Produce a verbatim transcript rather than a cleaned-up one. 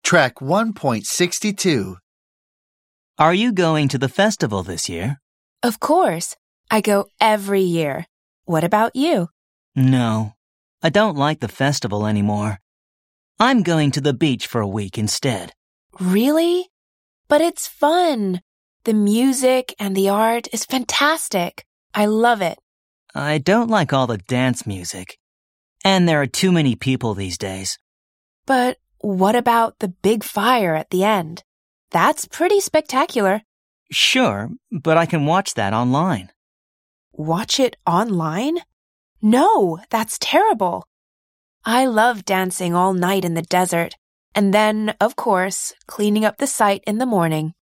Track one point six two. Are you going to the festival this year? Of course. I go every year. What about you? No, I don't like the festival anymore. I'm going to the beach for a week instead. Really? But it's fun. The music and the art is fantastic. I love it. I don't like all the dance music. And there are too many people these days. But what about the big fire at the end? That's pretty spectacular. Sure, but I can watch that online. Watch it online? No, that's terrible. I love dancing all night in the desert, and then, of course, cleaning up the site in the morning.